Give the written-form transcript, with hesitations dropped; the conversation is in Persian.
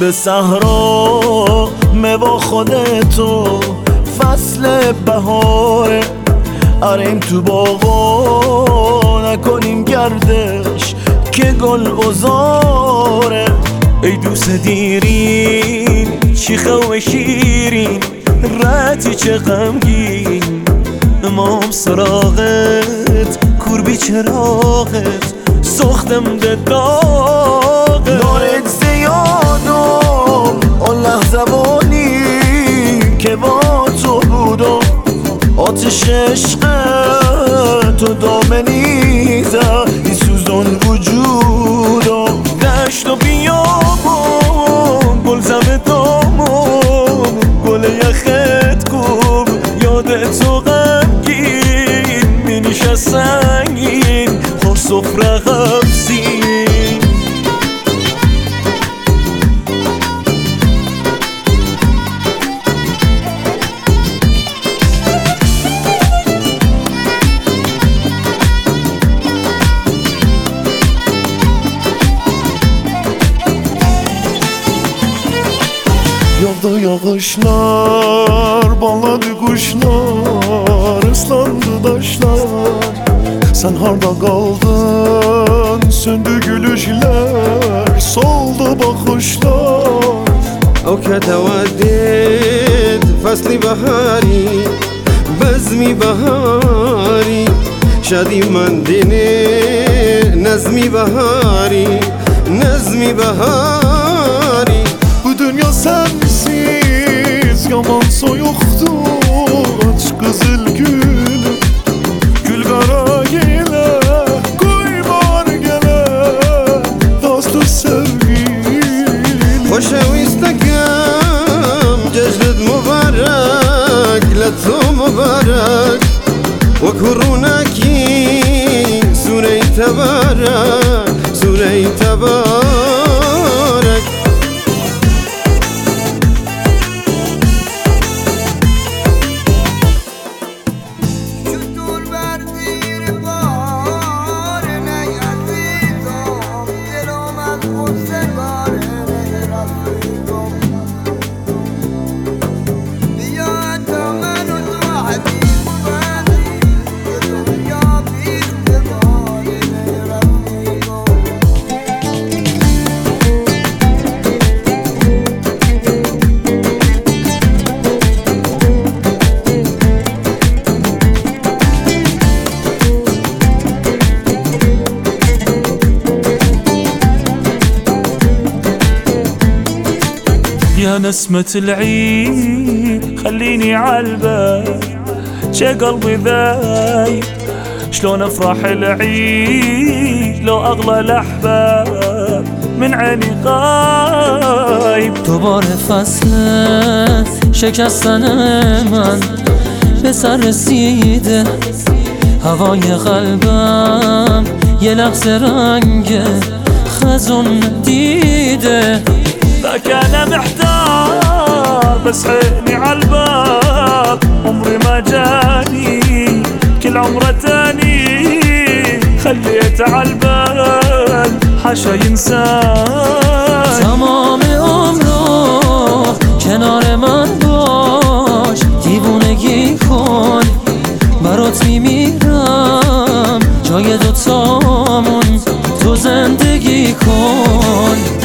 به صحرا با خودتو فصل بهاره، اریم تو باغا نکنیم گردش که گل بزاره. ای دوست دیرین شیخه و شیرین رتی چه غمگین، امام سراغت کوربی چراغت سختم ده داغت. دارت زیادم آن لحظه بانی که با تو بودم، آتش عشق تو دامنی زد این سوزان وجودم. دشت و بیابون گل زم دامون گل یخت کوب یادت تو غمگین می نشست سنگین خور سفره غمزین. Yağdı yağışlar, bağladı kuşlar, ıslandı taşlar. Sen harda kaldın, söndü gülüşler, soldu bakışlar. أو كتودد فصل بهاری بزمی بهاری شادی من دینه نظمی بهاری نظمی بهاری. Bu dünya sensiz yaman soyuqdu, aç qızıl gül gül qara yelə qoy var gələ dostu sevgilim. خوشویستکم جشنت مبارک لتو مبارک و کرونکی سوره تبارک سوره تبارک. يا نسمة العيد خليني عالبال شي قلبي ذايب، شلون افرح العيد لو اغلى الاحباب من عيني غايب. دوباره فصل شکستن من به سر رسیده، هوای قلبم یه لحظه رنگ خزون دیده. ذاك انا محتار بس عيني عالباب عمري ما جاني كل عمره تاني خليت عالبال حاشا ينسان. تمام عمرو کنار من باش، دیوونگی کن برات میمیرم، جای دوتامون تو زندگی کن.